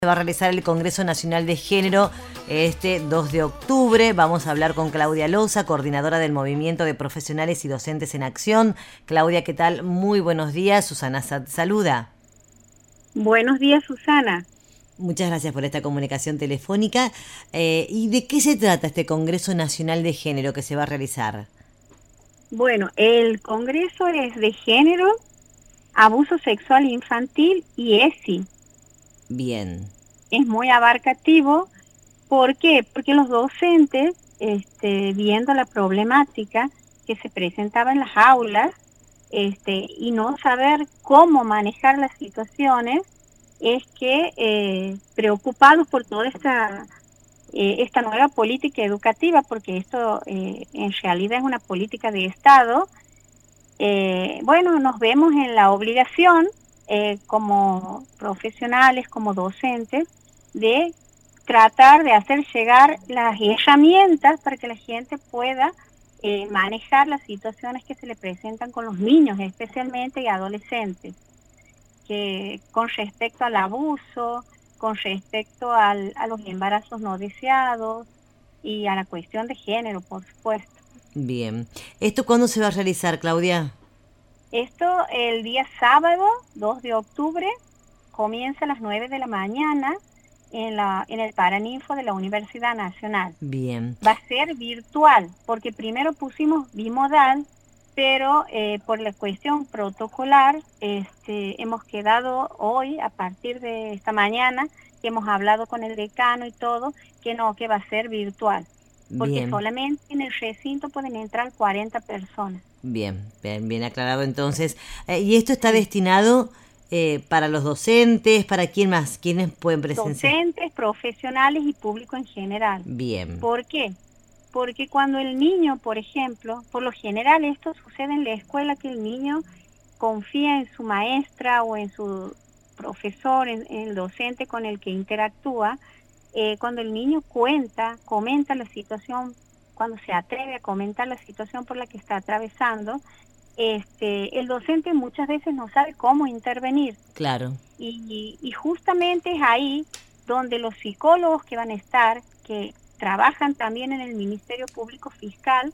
Se va a realizar el Congreso Nacional de Género este 2 de octubre. Vamos a hablar con Claudia Loza, coordinadora del Movimiento de Profesionales y Docentes en Acción. Claudia, ¿qué tal? Muy buenos días. Susana saluda. Buenos días, Susana. Muchas gracias por esta comunicación telefónica. ¿Y de qué se trata este Congreso Nacional de Género que se va a realizar? Bueno, el Congreso es de Género, Abuso Sexual Infantil y ESI. Bien. Es muy abarcativo. ¿Por qué? Porque los docentes, viendo la problemática que se presentaba en las aulas, y no saber cómo manejar las situaciones, es que preocupados por toda esta nueva política educativa, porque esto en realidad es una política de Estado. Bueno, nos vemos en la obligación como profesionales, como docentes, de tratar de hacer llegar las herramientas para que la gente pueda manejar las situaciones que se le presentan con los niños, especialmente y adolescentes, que con respecto al abuso, con respecto a los embarazos no deseados y a la cuestión de género, por supuesto. Bien. ¿Esto cuándo se va a realizar, Claudia? Esto el día sábado, 2 de octubre, comienza a las 9 de la mañana en el Paraninfo de la Universidad Nacional. Bien. Va a ser virtual, porque primero pusimos bimodal, pero por la cuestión protocolar, hemos quedado hoy, a partir de esta mañana, que hemos hablado con el decano y todo, que no, que va a ser virtual, porque Bien. solamente en el recinto pueden entrar 40 personas. Bien, bien, bien aclarado entonces. ¿Y esto está Sí. destinado para los docentes? ¿Para quién más? ¿Quiénes pueden presenciar? Docentes, profesionales y público en general. Bien, ¿Por qué? Porque cuando el niño, por ejemplo, por lo general esto sucede en la escuela, que el niño confía en su maestra o en su profesor, en el docente con el que interactúa. Cuando el niño comenta la situación, cuando se atreve a comentar la situación por la que está atravesando, el docente muchas veces no sabe cómo intervenir. claro. Y justamente es ahí donde los psicólogos que van a estar, que trabajan también en el Ministerio Público Fiscal,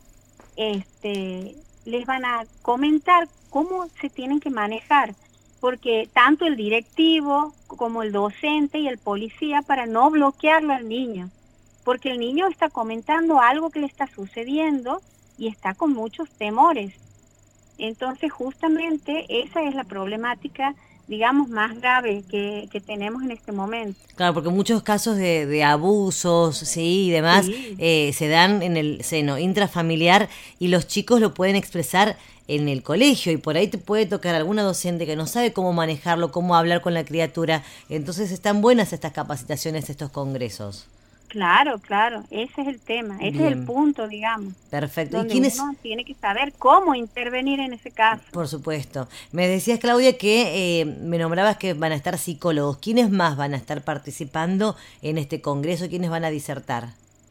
les van a comentar cómo se tienen que manejar, porque tanto el directivo como el docente y el policía, para no bloquearlo al niño, porque el niño está comentando algo que le está sucediendo y está con muchos temores. Entonces, justamente esa es la problemática, digamos, más grave que tenemos en este momento. Claro, porque muchos casos de abusos, sí, y demás, Sí, se dan en el seno intrafamiliar y los chicos lo pueden expresar en el colegio y por ahí te puede tocar alguna docente que no sabe cómo manejarlo, cómo hablar con la criatura. Entonces están buenas estas capacitaciones, estos congresos. claro, claro, ese es el tema, ese es el Bien, punto, digamos, perfecto. ¿Y donde quiénes? uno tiene que saber cómo intervenir en ese caso. Por supuesto. Me decías, Claudia, que me nombrabas que van a estar psicólogos. ¿Quiénes más van a estar participando en este congreso? ¿Quiénes van a disertar?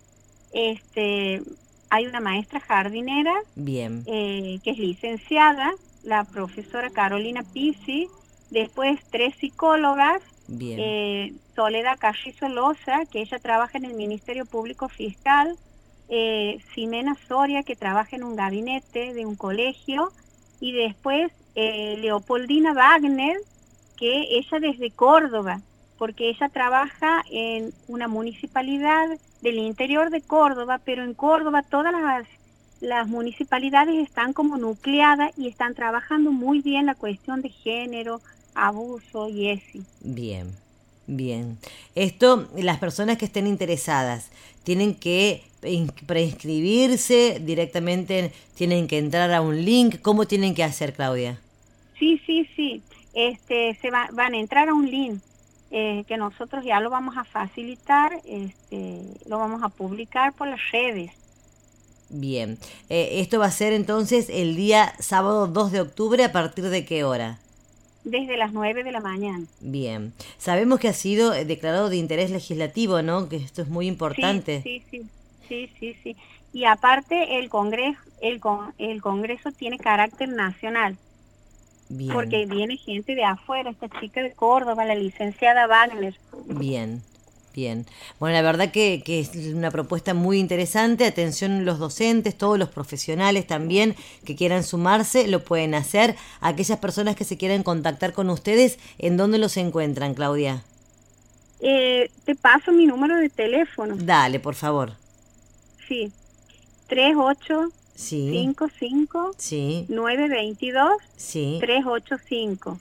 Este, Hay una maestra jardinera Bien, que es licenciada, la profesora Carolina Pisi, después 3 psicólogas, bien, Soledad Carrizo Loza, que ella trabaja en el Ministerio Público Fiscal, Ximena Soria, que trabaja en un gabinete de un colegio, y después Leopoldina Wagner, que ella desde Córdoba, porque ella trabaja en una municipalidad del interior de Córdoba, pero en Córdoba todas las municipalidades están como nucleadas y están trabajando muy bien la cuestión de género, abuso y eso. bien, bien. Esto, las personas que estén interesadas tienen que preinscribirse directamente, tienen que entrar a un link. ¿Cómo tienen que hacer, Claudia? Sí, sí, sí. Van a entrar a un link que nosotros ya lo vamos a facilitar, lo vamos a publicar por las redes. Bien. Esto va a ser entonces el día sábado 2 de octubre, ¿a partir de qué hora? Desde las 9 de la mañana. Bien. Sabemos que ha sido declarado de interés legislativo, ¿no? Que esto es muy Sí, importante. sí, sí, sí, sí, sí. Y aparte el Congreso tiene carácter nacional. Bien. Porque viene gente de afuera, esta chica de Córdoba, la licenciada Wagner. Bien, bien. Bueno, la verdad que es una propuesta muy interesante. Atención los docentes, todos los profesionales también que quieran sumarse, lo pueden hacer. Aquellas personas que se quieran contactar con ustedes, ¿en dónde los encuentran, Claudia? Te paso mi número de teléfono. Dale, por favor. Sí, 38 Sí. 55 Sí. 922 Sí. 385.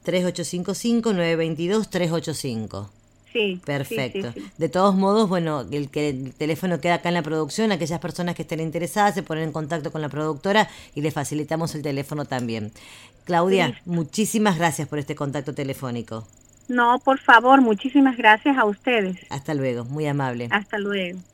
3855-922-385. Sí. Perfecto. Sí. De todos modos, bueno, el teléfono queda acá en la producción. Aquellas personas que estén interesadas se ponen en contacto con la productora y le facilitamos el teléfono también. Claudia, Listo. muchísimas gracias por este contacto telefónico. No, por favor, muchísimas gracias a ustedes. Hasta luego, muy amable. Hasta luego.